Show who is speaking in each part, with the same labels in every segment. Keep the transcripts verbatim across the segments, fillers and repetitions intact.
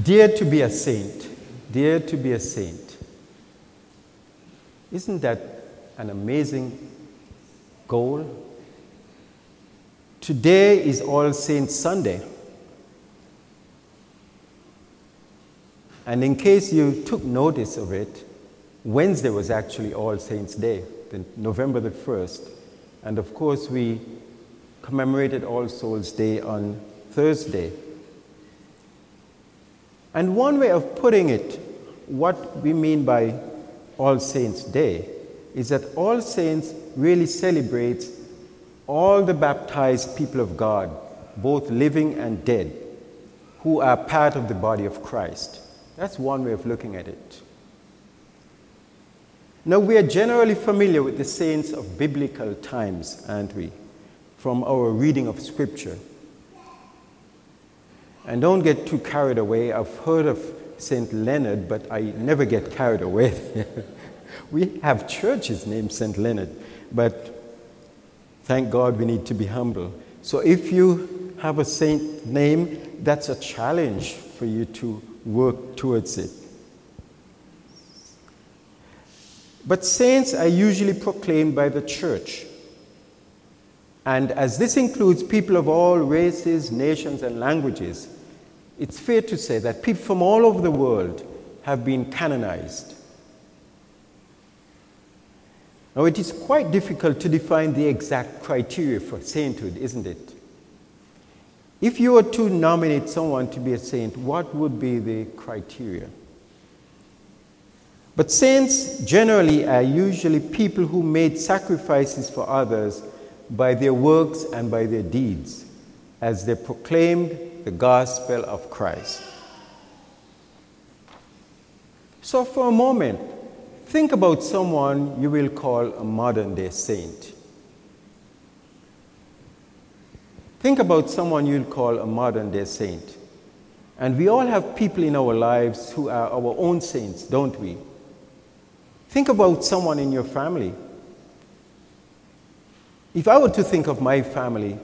Speaker 1: Dare to be a saint. Dare to be a saint. Isn't that an amazing goal? Today is All Saints Sunday. And in case you took notice of it, Wednesday was actually All Saints' Day, the November the first. And of course, we commemorated All Souls' Day on Thursday. And one way of putting it, what we mean by All Saints' Day, is that All Saints really celebrates all the baptized people of God, both living and dead, who are part of the body of Christ. That's one way of looking at it. Now, we are generally familiar with the saints of biblical times, aren't we? From our reading of Scripture. And don't get too carried away. I've heard of Saint Leonard, but I never get carried away. We have churches named Saint Leonard, but thank God we need to be humble. So if you have a saint name, that's a challenge for you to work towards it. But saints are usually proclaimed by the church. And as this includes people of all races, nations, and languages, it's fair to say that people from all over the world have been canonized. Now, it is quite difficult to define the exact criteria for sainthood, isn't it? If you were to nominate someone to be a saint, what would be the criteria? But saints generally are usually people who made sacrifices for others by their works and by their deeds, as they proclaimed the gospel of Christ. So for a moment, think about someone you will call a modern-day saint. Think about someone you'll call a modern-day saint. And we all have people in our lives who are our own saints, don't we? Think about someone in your family. If I were to think of my family,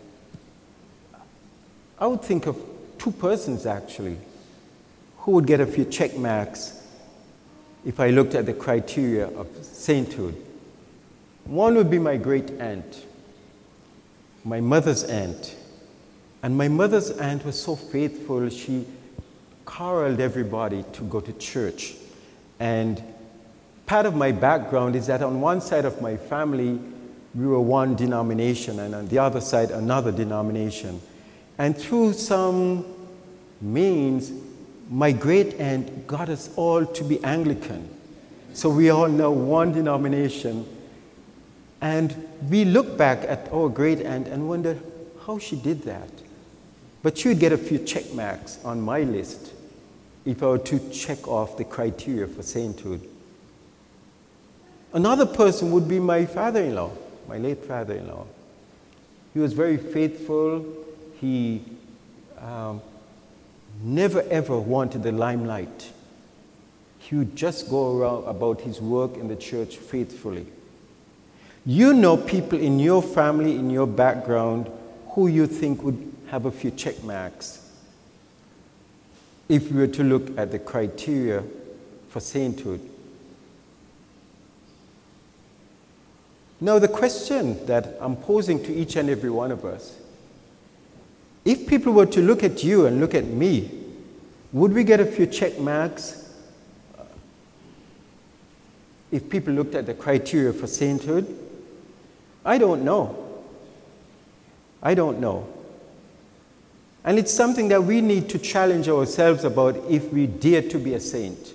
Speaker 1: I would think of two persons, actually, who would get a few check marks if I looked at the criteria of sainthood. One would be my great aunt, my mother's aunt. And my mother's aunt was so faithful, she corralled everybody to go to church. And part of my background is that on one side of my family, we were one denomination, and on the other side, another denomination. And through some means, my great aunt got us all to be Anglican. So we all know one denomination. And we look back at our great aunt and wonder how she did that. But she would get a few check marks on my list if I were to check off the criteria for sainthood. Another person would be my father-in-law, my late father-in-law. He was very faithful. He um, never ever wanted the limelight. He would just go around about his work in the church faithfully. You know people in your family, in your background, who you think would have a few check marks if we were to look at the criteria for sainthood. Now, the question that I'm posing to each and every one of us, if people were to look at you and look at me, would we get a few check marks if people looked at the criteria for sainthood? I don't know. I don't know. And it's something that we need to challenge ourselves about if we dare to be a saint.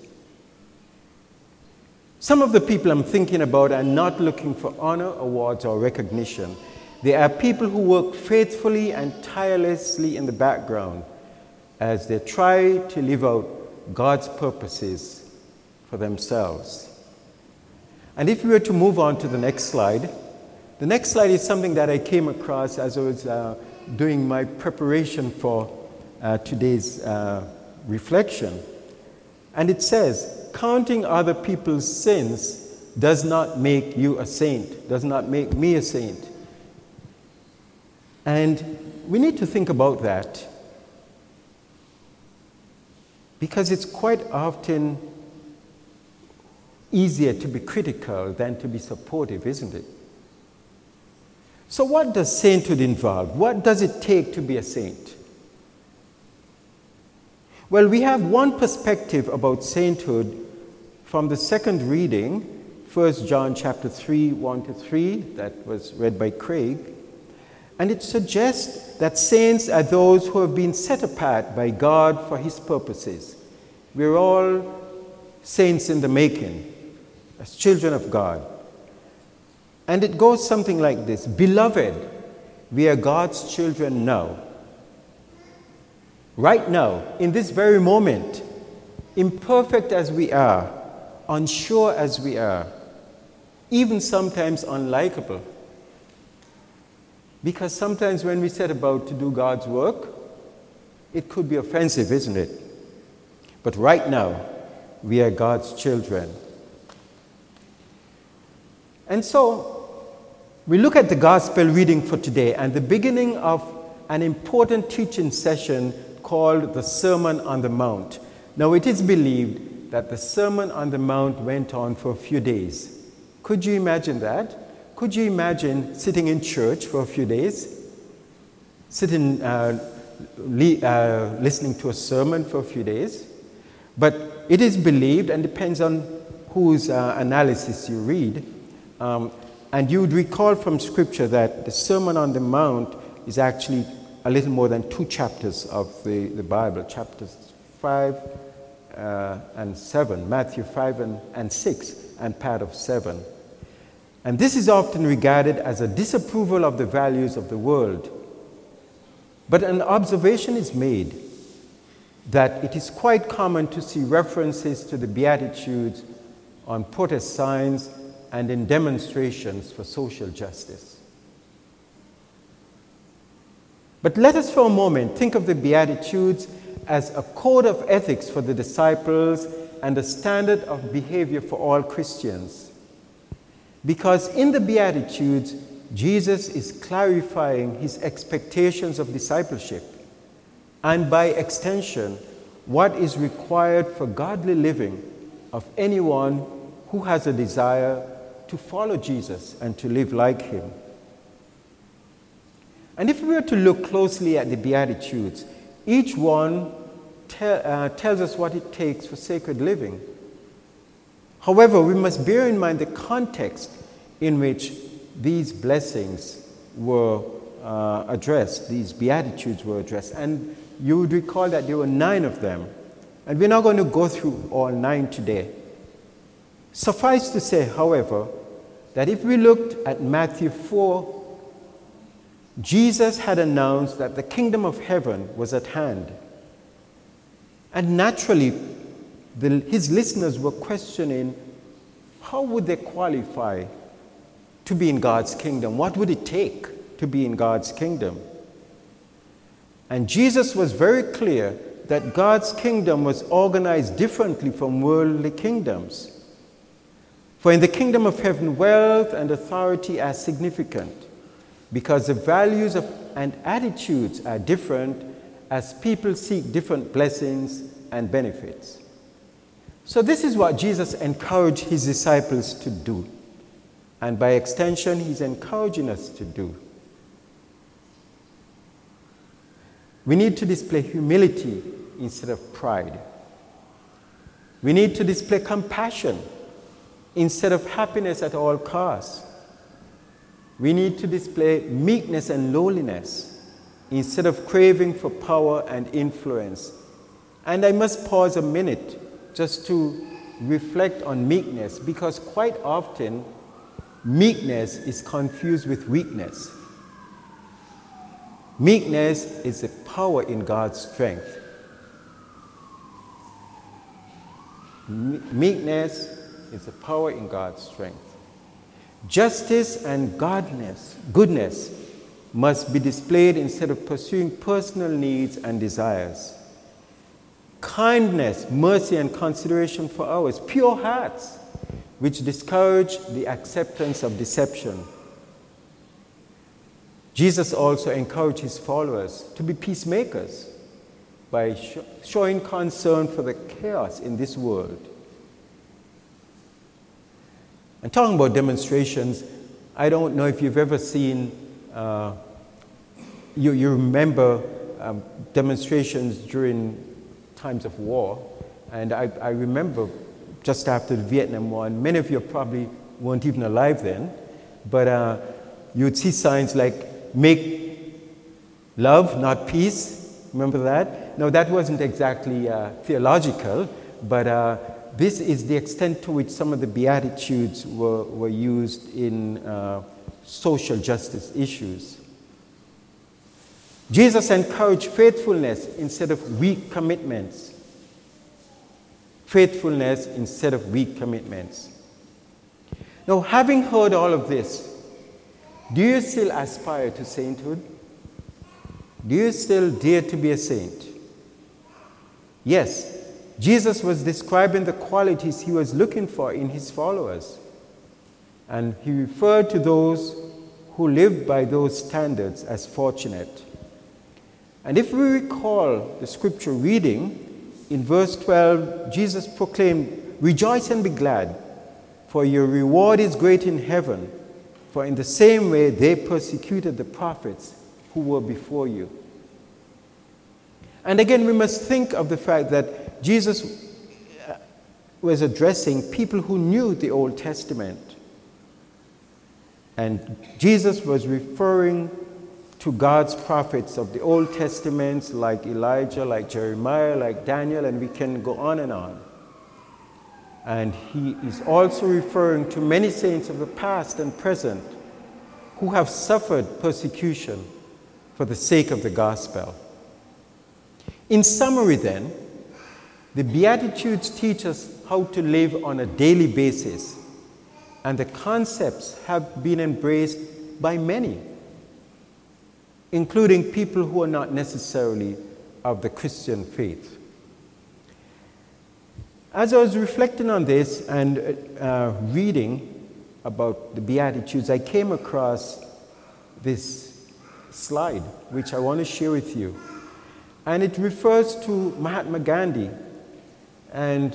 Speaker 1: Some of the people I'm thinking about are not looking for honor, awards, or recognition. They are people who work faithfully and tirelessly in the background as they try to live out God's purposes for themselves. And if we were to move on to the next slide, the next slide is something that I came across as I was uh, doing my preparation for uh, today's uh, reflection. And it says, counting other people's sins does not make you a saint, does not make me a saint. And we need to think about that. because it's quite often easier to be critical than to be supportive, isn't it? So what does sainthood involve? What does it take to be a saint? Well, we have one perspective about sainthood from the second reading, First John chapter three, one to three, that was read by Craig. And it suggests that saints are those who have been set apart by God for his purposes. We're all saints in the making, as children of God. And it goes something like this: Beloved, we are God's children now. Right now, in this very moment, imperfect as we are, unsure as we are, even sometimes unlikable. Because sometimes when we set about to do God's work, it could be offensive, isn't it? But right now, we are God's children. And so, we look at the gospel reading for today and the beginning of an important teaching session called the Sermon on the Mount. Now, it is believed that the Sermon on the Mount went on for a few days. Could you imagine that? Could you imagine sitting in church for a few days? Sitting, uh, li- uh, listening to a sermon for a few days? But it is believed, and depends on whose uh, analysis you read, um, and you would recall from Scripture that the Sermon on the Mount is actually a little more than two chapters of the, the Bible, chapters five uh, and seven, Matthew five and, and six, and part of seven. And this is often regarded as a disapproval of the values of the world. But an observation is made that it is quite common to see references to the Beatitudes on protest signs and in demonstrations for social justice. But let us for a moment think of the Beatitudes as a code of ethics for the disciples and a standard of behavior for all Christians. Because in the Beatitudes, Jesus is clarifying his expectations of discipleship, and by extension, what is required for godly living of anyone who has a desire to follow Jesus and to live like him. And if we were to look closely at the Beatitudes, each one te- uh, tells us what it takes for sacred living. However, we must bear in mind the context in which these blessings were uh, addressed, these Beatitudes were addressed. And you would recall that there were nine of them. And we're not going to go through all nine today. Suffice to say, however, that if we looked at Matthew four, Jesus had announced that the kingdom of heaven was at hand. And naturally, the, his listeners were questioning, how would they qualify to be in God's kingdom? What would it take to be in God's kingdom? And Jesus was very clear that God's kingdom was organized differently from worldly kingdoms. For in the kingdom of heaven, wealth and authority are significant because the values of, and attitudes are different as people seek different blessings and benefits. So this is what Jesus encouraged his disciples to do. And by extension, he's encouraging us to do. We need to display humility instead of pride. We need to display compassion instead of happiness at all costs. We need to display meekness and lowliness instead of craving for power and influence. And I must pause a minute just to reflect on meekness, because quite often meekness is confused with weakness. Meekness is a power in God's strength. Meekness is a power in God's strength. Justice and godness, goodness must be displayed instead of pursuing personal needs and desires. Kindness, mercy, and consideration for others, pure hearts, which discourage the acceptance of deception. Jesus also encouraged his followers to be peacemakers. by sh- showing concern for the chaos in this world. And talking about demonstrations, I don't know if you've ever seen, uh, you, you remember um, demonstrations during times of war. And I, I remember just after the Vietnam War, and many of you probably weren't even alive then, but uh, you would see signs like, make love, not peace. Remember that? No, that wasn't exactly uh, theological, but uh, this is the extent to which some of the Beatitudes were, were used in uh, social justice issues. Jesus encouraged faithfulness instead of weak commitments. Faithfulness instead of weak commitments. Now, having heard all of this, do you still aspire to sainthood? Do you still dare to be a saint? Yes, Jesus was describing the qualities he was looking for in his followers. And he referred to those who lived by those standards as fortunate. And if we recall the scripture reading, in verse twelve, Jesus proclaimed, "Rejoice and be glad, for your reward is great in heaven. For in the same way they persecuted the prophets who were before you." And again, we must think of the fact that Jesus was addressing people who knew the Old Testament. And Jesus was referring to God's prophets of the Old Testament, like Elijah, like Jeremiah, like Daniel, and we can go on and on. And he is also referring to many saints of the past and present who have suffered persecution for the sake of the gospel. In summary, then, the Beatitudes teach us how to live on a daily basis, and the concepts have been embraced by many, including people who are not necessarily of the Christian faith. As I was reflecting on this and uh, reading about the Beatitudes, I came across this slide, which I want to share with you. And it refers to Mahatma Gandhi. And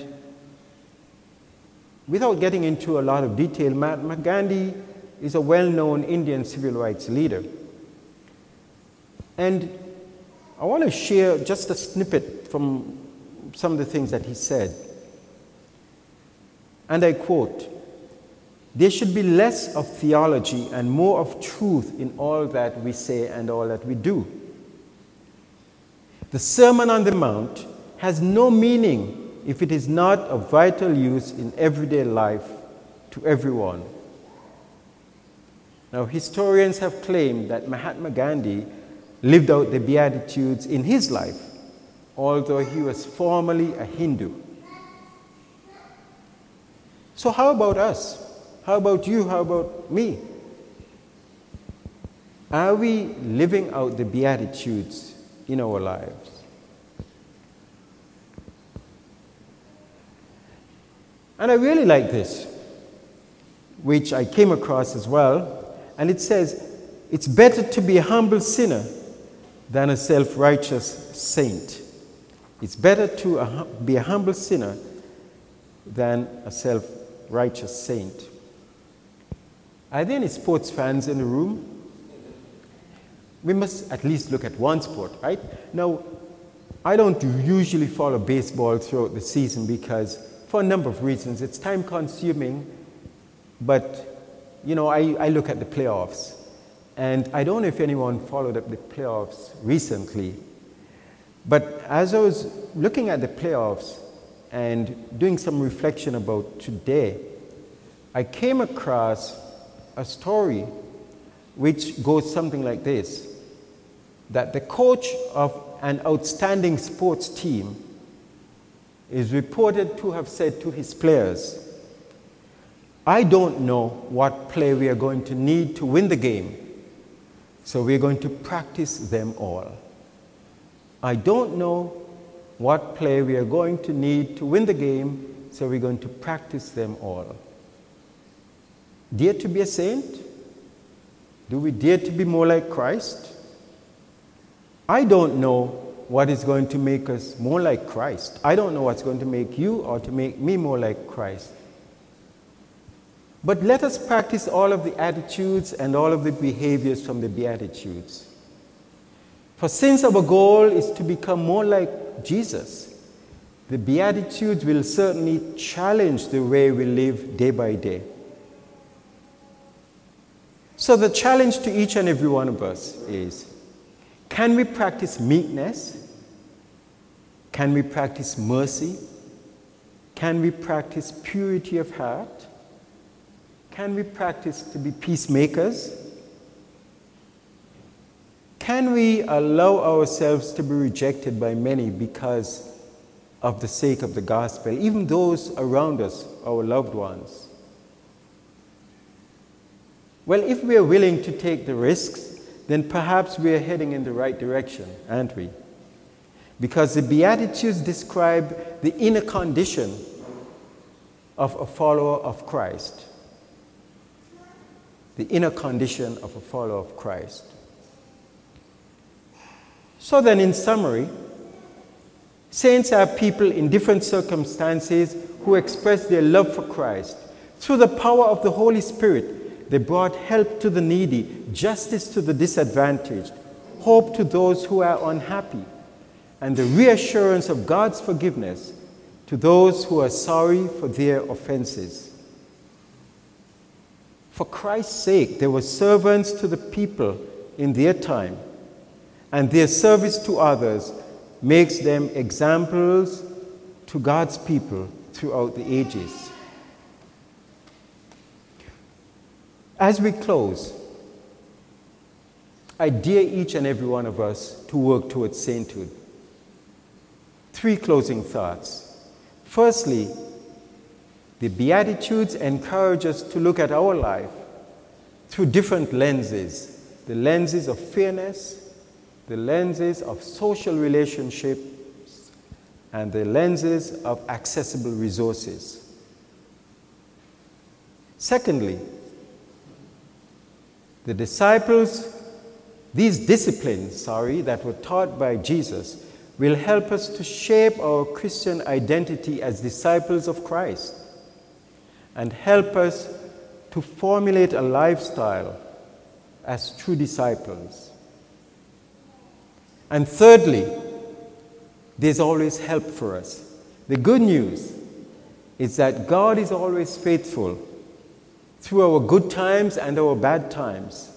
Speaker 1: without getting into a lot of detail, Mahatma Gandhi is a well-known Indian civil rights leader. And I want to share just a snippet from some of the things that he said. And I quote, "There should be less of theology and more of truth in all that we say and all that we do. The Sermon on the Mount has no meaning if it is not of vital use in everyday life to everyone." Now, historians have claimed that Mahatma Gandhi lived out the Beatitudes in his life, although he was formerly a Hindu. So how about us? How about you? How about me? Are we living out the Beatitudes in our lives? And I really like this, which I came across as well, and it says, "It's better to be a humble sinner than a self-righteous saint." It's better to uh, be a humble sinner than a self-righteous saint. Are there any sports fans in the room? We must at least look at one sport, right? Now, I don't usually follow baseball throughout the season because, for a number of reasons, it's time-consuming, but, you know, I, I look at the playoffs. And I don't know if anyone followed up the playoffs recently, but as I was looking at the playoffs and doing some reflection about today, I came across a story which goes something like this, that the coach of an outstanding sports team is reported to have said to his players, "I don't know what play we are going to need to win the game, so we're going to practice them all. I don't know what play we are going to need to win the game, so we're going to practice them all." Dare to be a saint? Do we dare to be more like Christ? I don't know what is going to make us more like Christ. I don't know what's going to make you or to make me more like Christ. But let us practice all of the attitudes and all of the behaviors from the Beatitudes. For since our goal is to become more like Jesus, the Beatitudes will certainly challenge the way we live day by day. So the challenge to each and every one of us is, can we practice meekness? Can we practice mercy? Can we practice purity of heart? Can we practice to be peacemakers? Can we allow ourselves to be rejected by many because of the sake of the gospel, even those around us, our loved ones? Well, if we are willing to take the risks, then perhaps we are heading in the right direction, aren't we? Because the Beatitudes describe the inner condition of a follower of Christ. The inner condition of a follower of Christ. So then, in summary, saints are people in different circumstances who express their love for Christ. Through the power of the Holy Spirit, they brought help to the needy, justice to the disadvantaged, hope to those who are unhappy, and the reassurance of God's forgiveness to those who are sorry for their offenses. For Christ's sake, they were servants to the people in their time, and their service to others makes them examples to God's people throughout the ages. As we close, I dare each and every one of us to work towards sainthood. Three closing thoughts. Firstly, the Beatitudes encourage us to look at our life through different lenses. The lenses of fairness, the lenses of social relationships, and the lenses of accessible resources. Secondly, the disciples, these disciplines, sorry, that were taught by Jesus will help us to shape our Christian identity as disciples of Christ and help us to formulate a lifestyle as true disciples. And thirdly, there's always help for us. The good news is that God is always faithful through our good times and our bad times.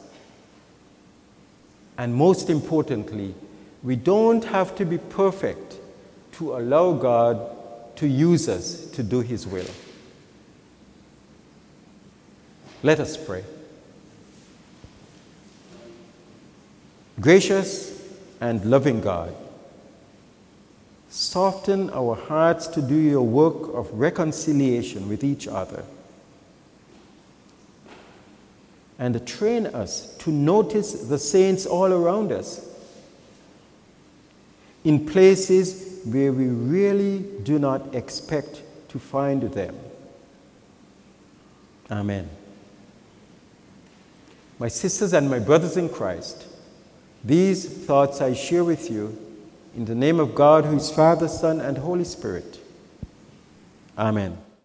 Speaker 1: And most importantly, we don't have to be perfect to allow God to use us to do His will. Let us pray. Gracious and loving God, soften our hearts to do your work of reconciliation with each other, and train us to notice the saints all around us in places where we really do not expect to find them. Amen. My sisters and my brothers in Christ, these thoughts I share with you in the name of God, who is Father, Son, and Holy Spirit. Amen.